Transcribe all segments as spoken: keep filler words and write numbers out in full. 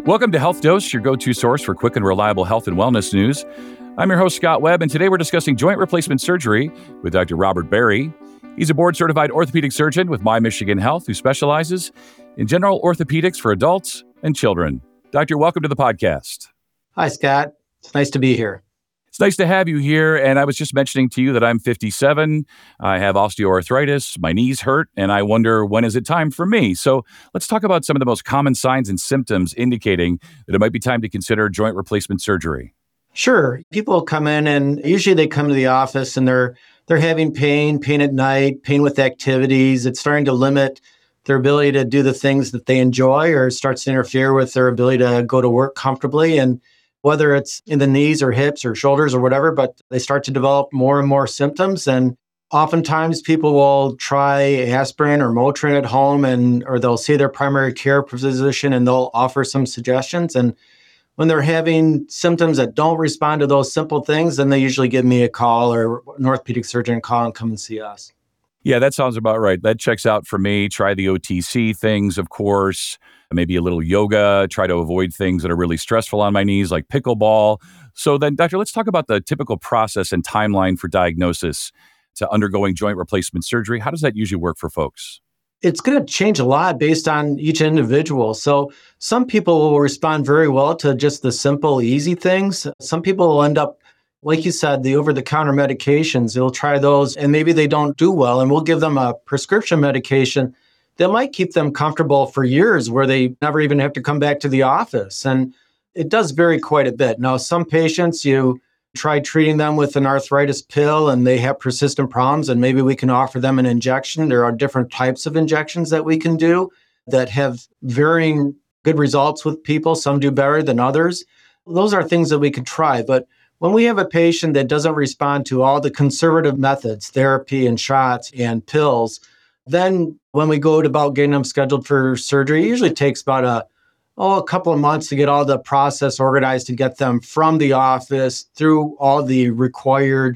Welcome to Health Dose, your go-to source for quick and reliable health and wellness news. I'm your host, Scott Webb, and today we're discussing joint replacement surgery with Doctor Robert Berry. He's a board-certified orthopedic surgeon with My Michigan Health who specializes in general orthopedics for adults and children. Doctor, welcome to the podcast. Hi, Scott. It's nice to be here. It's nice to have you here, and I was just mentioning to you that I'm fifty-seven, I have osteoarthritis, my knees hurt, and I wonder, when is it time for me? So let's talk about some of the most common signs and symptoms indicating that it might be time to consider joint replacement surgery. Sure. People come in, and usually they come to the office and they're they're having pain, pain at night, pain with activities. It's starting to limit their ability to do the things that they enjoy, or starts to interfere with their ability to go to work comfortably. And whether it's in the knees or hips or shoulders or whatever, but they start to develop more and more symptoms. And oftentimes people will try aspirin or Motrin at home, and or they'll see their primary care physician and they'll offer some suggestions. And when they're having symptoms that don't respond to those simple things, then they usually give me a call or an orthopedic surgeon call and come and see us. Yeah, that sounds about right. That checks out for me. Try the O T C things, of course. Maybe a little yoga. Try to avoid things that are really stressful on my knees, like pickleball. So then, doctor, let's talk about the typical process and timeline for diagnosis to undergoing joint replacement surgery. How does that usually work for folks? It's going to change a lot based on each individual. So some people will respond very well to just the simple, easy things. Some people will end up, like you said, the over-the-counter medications. They'll try those and maybe they don't do well. And we'll give them a prescription medication that might keep them comfortable for years, where they never even have to come back to the office. And it does vary quite a bit. Now, some patients, you try treating them with an arthritis pill and they have persistent problems, and maybe we can offer them an injection. There are different types of injections that we can do that have varying good results with people. Some do better than others. Those are things that we could try. But when we have a patient that doesn't respond to all the conservative methods, therapy and shots and pills, then when we go about getting them scheduled for surgery, it usually takes about a, oh, a couple of months to get all the process organized, to get them from the office through all the required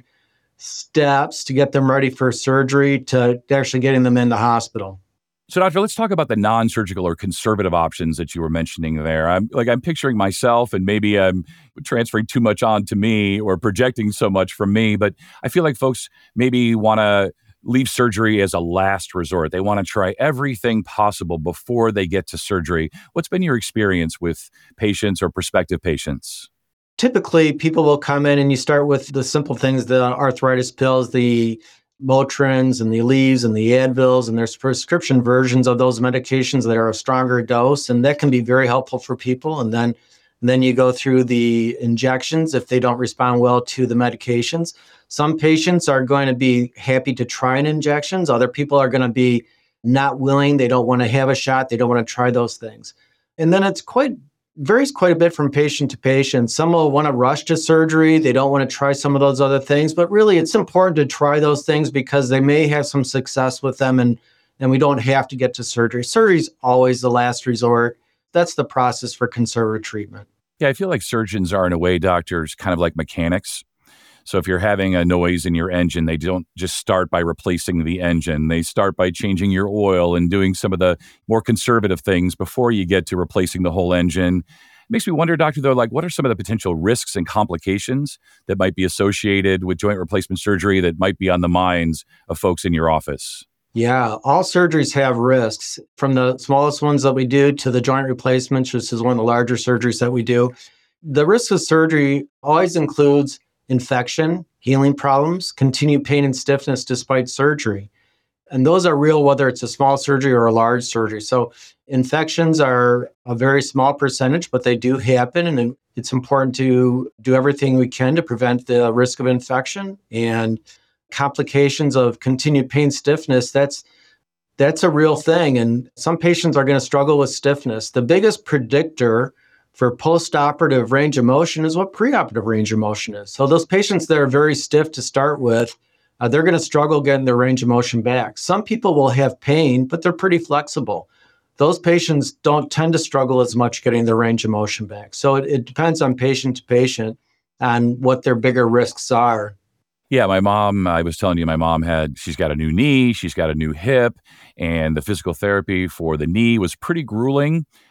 steps to get them ready for surgery to actually getting them in the hospital. So, doctor, let's talk about the non-surgical or conservative options that you were mentioning there. I'm like, I'm picturing myself, and maybe I'm transferring too much on to me or projecting so much from me, but I feel like folks maybe want to leave surgery as a last resort. They want to try everything possible before they get to surgery. What's been your experience with patients or prospective patients? Typically, people will come in and you start with the simple things, the arthritis pills, the Motrins and the Aleve and the Advils, and there's prescription versions of those medications that are a stronger dose, and that can be very helpful for people. And then, and then you go through the injections if they don't respond well to the medications. Some patients are going to be happy to try an injections. Other people are going to be not willing. They don't want to have a shot. They don't want to try those things. And then it's quite varies quite a bit from patient to patient. Some will want to rush to surgery. They don't want to try some of those other things. But really, it's important to try those things because they may have some success with them, and, and we don't have to get to surgery. Surgery is always the last resort. That's the process for conservative treatment. Yeah, I feel like surgeons are, in a way, doctors, kind of like mechanics. So if you're having a noise in your engine, they don't just start by replacing the engine. They start by changing your oil and doing some of the more conservative things before you get to replacing the whole engine. It makes me wonder, doctor, though, like what are some of the potential risks and complications that might be associated with joint replacement surgery that might be on the minds of folks in your office? Yeah, all surgeries have risks, from the smallest ones that we do to the joint replacements, which is one of the larger surgeries that we do. The risk of surgery always includes infection, healing problems, continued pain and stiffness despite surgery. And those are real, whether it's a small surgery or a large surgery. So infections are a very small percentage, but they do happen. And it's important to do everything we can to prevent the risk of infection. And complications of continued pain, stiffness, that's that's a real thing. And some patients are going to struggle with stiffness. The biggest predictor for post-operative range of motion is what preoperative range of motion is. So those patients that are very stiff to start with, uh, they're going to struggle getting their range of motion back. Some people will have pain, but they're pretty flexible. Those patients don't tend to struggle as much getting their range of motion back. So it, it depends on patient to patient on what their bigger risks are. Yeah, my mom, I was telling you, my mom had, she's got a new knee, she's got a new hip, and the physical therapy for the knee was pretty grueling.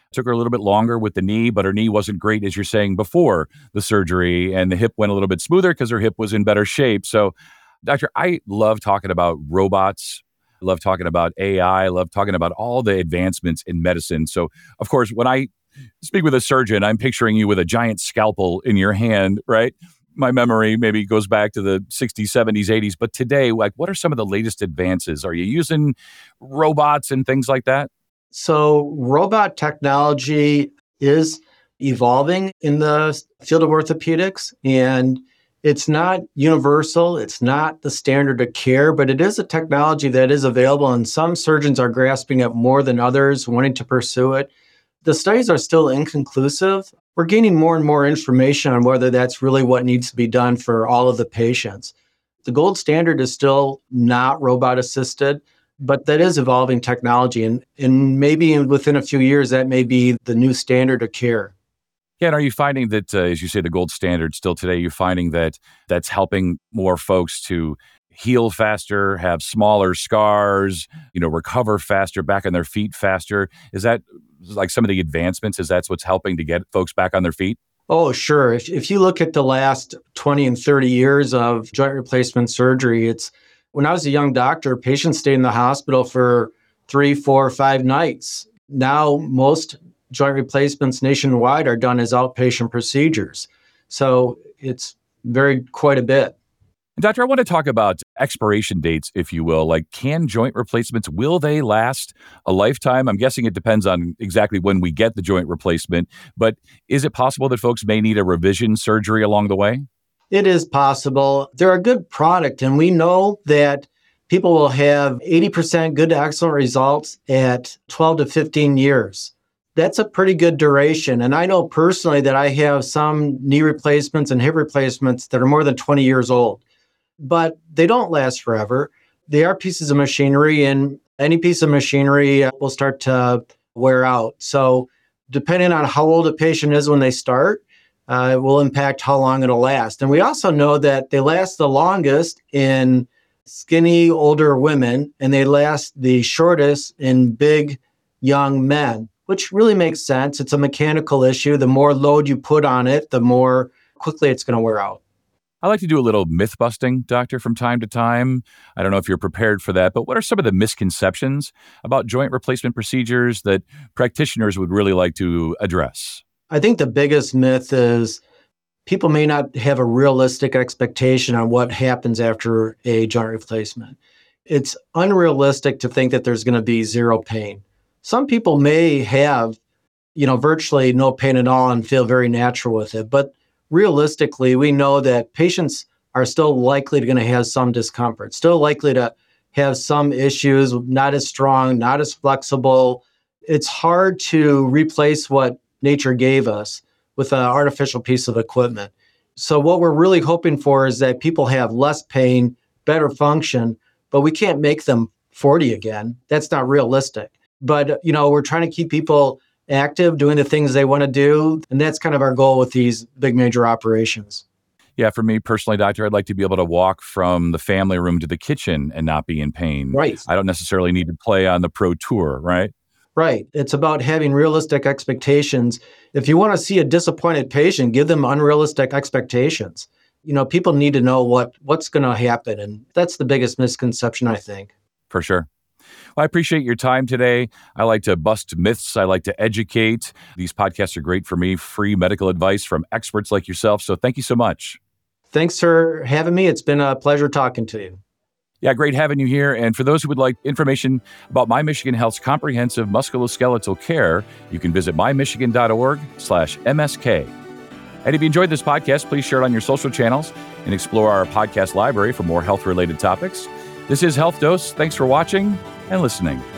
Took her a little bit longer with the knee, but her knee wasn't great, as you're saying, before the surgery, and the hip went a little bit smoother because her hip was in better shape. So, doctor, I love talking about robots. I love talking about A I. I love talking about all the advancements in medicine. So, of course, when I speak with a surgeon, I'm picturing you with a giant scalpel in your hand, right? My memory maybe goes back to the sixties, seventies, eighties. But today, like, what are some of the latest advances? Are you using robots and things like that? So, robot technology is evolving in the field of orthopedics, and it's not universal. It's not the standard of care, but it is a technology that is available, and some surgeons are grasping it more than others, wanting to pursue it. The studies are still inconclusive. We're gaining more and more information on whether that's really what needs to be done for all of the patients. The gold standard is still not robot assisted, but that is evolving technology. And, and maybe within a few years, that may be the new standard of care. Yeah, and are you finding that, uh, as you say, the gold standard still today, you're finding that that's helping more folks to heal faster, have smaller scars, you know, recover faster, back on their feet faster? Is that like some of the advancements? Is that what's helping to get folks back on their feet? Oh, sure. If, if you look at the last twenty and thirty years of joint replacement surgery, it's when I was a young doctor, patients stayed in the hospital for three, four, five nights. Now, most joint replacements nationwide are done as outpatient procedures. So it's very quite a bit. Doctor, I want to talk about expiration dates, if you will. Like, can joint replacements, will they last a lifetime? I'm guessing it depends on exactly when we get the joint replacement, but is it possible that folks may need a revision surgery along the way? It is possible. They're a good product, and we know that people will have eighty percent good to excellent results at twelve to fifteen years. That's a pretty good duration. And I know personally that I have some knee replacements and hip replacements that are more than twenty years old, but they don't last forever. They are pieces of machinery, and any piece of machinery will start to wear out. So depending on how old a patient is when they start, uh, it will impact how long it'll last. And we also know that they last the longest in skinny older women, and they last the shortest in big young men, which really makes sense. It's a mechanical issue. The more load you put on it, the more quickly it's going to wear out. I like to do a little myth busting, doctor, from time to time. I don't know if you're prepared for that, but what are some of the misconceptions about joint replacement procedures that practitioners would really like to address? I think the biggest myth is people may not have a realistic expectation on what happens after a joint replacement. It's unrealistic to think that there's going to be zero pain. Some people may have, you know, virtually no pain at all and feel very natural with it. But realistically, we know that patients are still likely going to have some discomfort, still likely to have some issues, not as strong, not as flexible. It's hard to replace what nature gave us with an artificial piece of equipment. So what we're really hoping for is that people have less pain, better function, but we can't make them forty again. That's not realistic. But, you know, we're trying to keep people active, doing the things they want to do. And that's kind of our goal with these big major operations. Yeah, for me personally, doctor, I'd like to be able to walk from the family room to the kitchen and not be in pain. Right. I don't necessarily need to play on the Pro Tour, right? Right. It's about having realistic expectations. If you want to see a disappointed patient, give them unrealistic expectations. You know, people need to know what what's going to happen. And that's the biggest misconception, I think. For sure. Well, I appreciate your time today. I like to bust myths. I like to educate. These podcasts are great for me. Free medical advice from experts like yourself. So thank you so much. Thanks for having me. It's been a pleasure talking to you. Yeah, great having you here. And for those who would like information about My Michigan Health's comprehensive musculoskeletal care, you can visit mymichigan.org slash MSK. And if you enjoyed this podcast, please share it on your social channels and explore our podcast library for more health-related topics. This is Health Dose. Thanks for watching and listening.